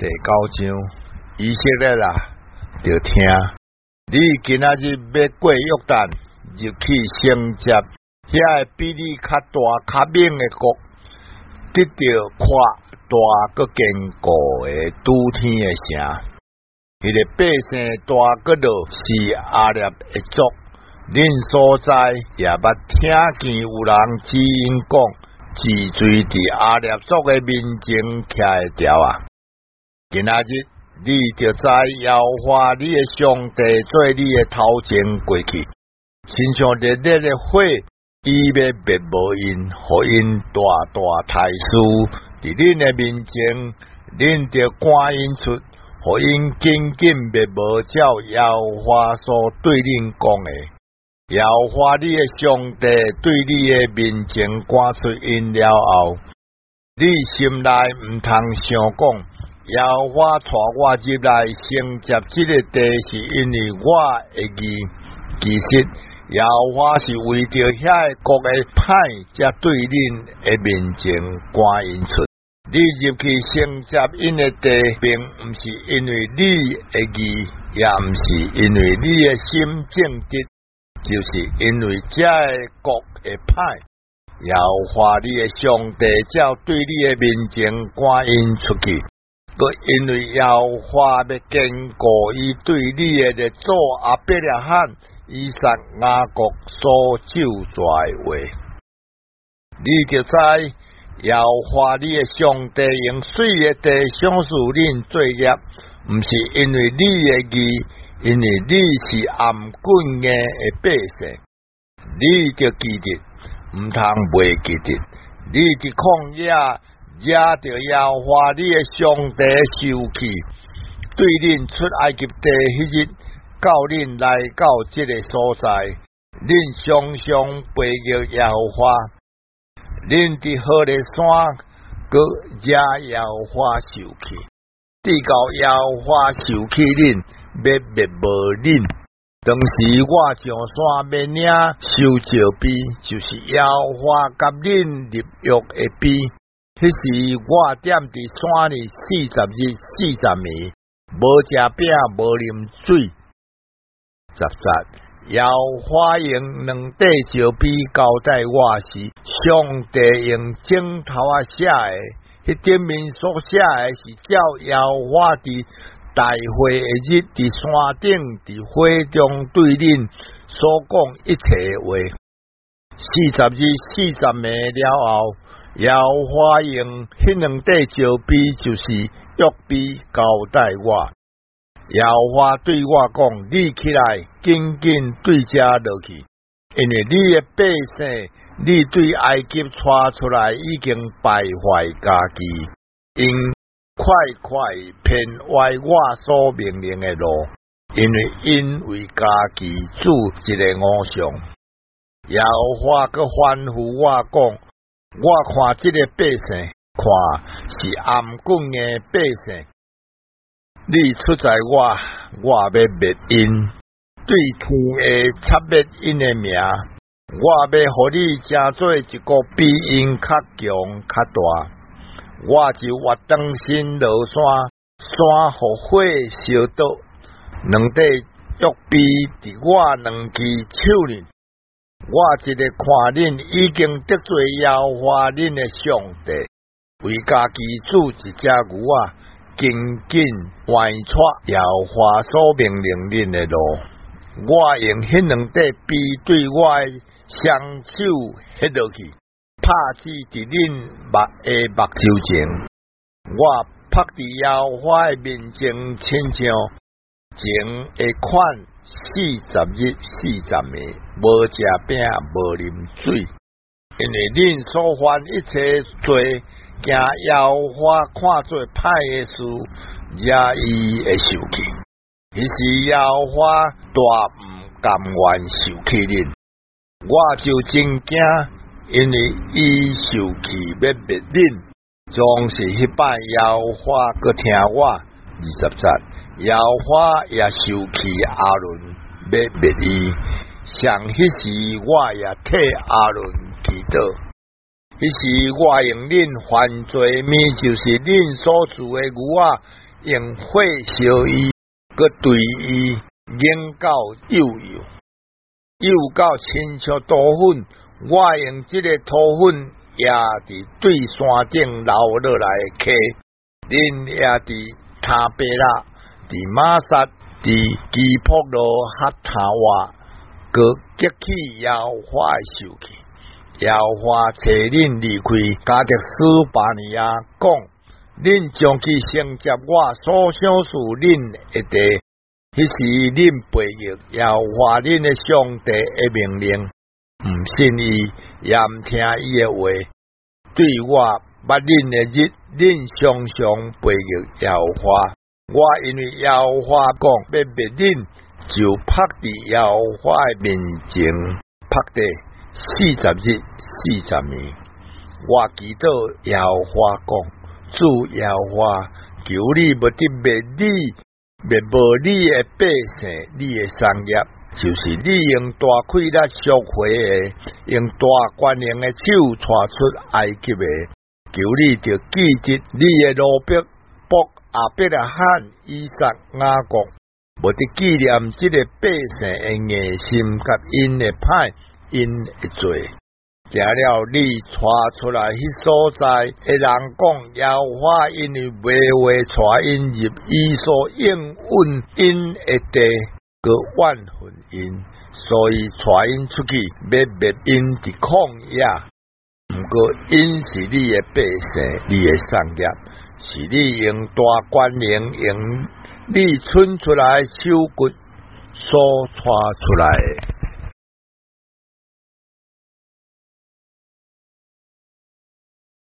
第9章，以色列啦，就听你今仔日要过约旦，入去承接遐比你较大较猛的国，得到看大个坚固的拄天的城。迄个百姓大个落是阿列的族，恁所在也捌听见有人指引讲，治罪伫阿列族的面前徛会牢啊！今仔日你就知耶和华你的上帝做你的头前过去，亲像热热的火，伊要灭无因，互因大大太师伫恁的面前，恁就赶因出，互因紧紧灭无照耶和华所对恁讲的。耶和华你的上帝对你的面前赶出因了后，你心内毋通想讲，耶和华带我入来承接这个地，是因为我会义。其实耶和华是为着遐个国的歹，才对恁的面前赶因出。你入去承接因的地，并毋是因为你的义，也毋是因为你的心正直，就是因为这个国的歹。耶和华你的上帝才对你的面前赶因出去。佮因为耶和华要坚固伊对你的列祖阿伯拉罕、以撒、雅各所咒詛的话，你就知耶和华你的上帝用水的地赏赐恁作业，毋是因为你的义，因为你是暗棍的百姓，你就记得，毋通袂记得，你伫旷野。惹着耶和华你的上帝生气，对恁出埃及地迄日，到恁来到这个所在，恁常常背逆耶和华，恁伫何烈山，佮惹耶和华生气，直到耶和华生气恁，要灭无恁。当时我上山要领受召逼，就是耶和华甲恁立约的逼。迄时我踮伫山里40日40暝，无食饼，无啉水。10节，耶和华用两块石碑交代我是上帝用镜头写的，迄顶面所写的是照耶和华伫大会的日伫山顶伫火中对恁所讲一切话。40日40暝了后。耶和华用迄两块石碑，就是约碑交代我。耶和华对我讲：你起来，紧紧对遮落去，因为你的百姓，你对埃及带出来已经败坏家己，因快快偏歪我所命令的路，因为家己筑一个偶像。耶和华佮吩咐我讲。我看这个百姓，看是暗棍的百姓，你出在我要灭因，对天下插灭因的名，我要互你成做一个比因较强较大。我就活当心落山互火烧倒，两块约碑伫我两支手里。我一个看恁已经得罪耶和华恁的上帝，为家己煮一只牛仔，紧紧歪出耶和华所命令恁的路。我用迄两块碑对我的双手迄落去，拍子伫恁目睭前。我拍伫耶和华的面前，亲像前会款。40日40暝，无食饼，无啉水，因为恁所犯一切罪，惊耶和华看做歹的事，惹伊会生气。迄时耶和华大唔甘愿受气恁，我就真惊，因为伊受气要灭恁，总是迄摆耶和华佮听我。20节。耶和华也受气阿伦，要灭伊。像迄时我也替阿伦祈祷。迄时我用恁犯罪面，就是恁所做的牛仔， 用火烧伊，佮对伊研到幼到亲像土粉，我用这个土粉也伫对山顶流落来的溪，恁也伫塔贝拉、伫马萨、伫基普罗哈塔瓦，佮激起耶和华的受气。耶和华找恁离开加特斯巴尼亚，讲：恁将去承接我所想事恁的地。迄时恁背逆耶和华恁的上帝的命令，毋信伊，也毋听伊的话，对我捌恁的日，恁常常背逆耶和华。我因为耶和华讲要灭恁，就拍伫耶和华的面前，拍地40日40年。我祈祷耶和华讲：主耶和华，求你不得灭你。灭无你的百姓，你的产业，就是你用大气力赎回的，用大权能的手带出埃及的。求你就记得你的罗伯伯亚伯拉罕、以撒、雅各，无得纪念这个百姓的硬心，甲因的歹，因的罪。行了你带出来迄所在的人讲，耶和华因为袂话带因入伊所应允因的地，佮怨恨因，所以带因出去，要灭因伫旷野。毋过因是你的百姓，你的产业，是你用大权能，用你伸出来手骨所带出来的。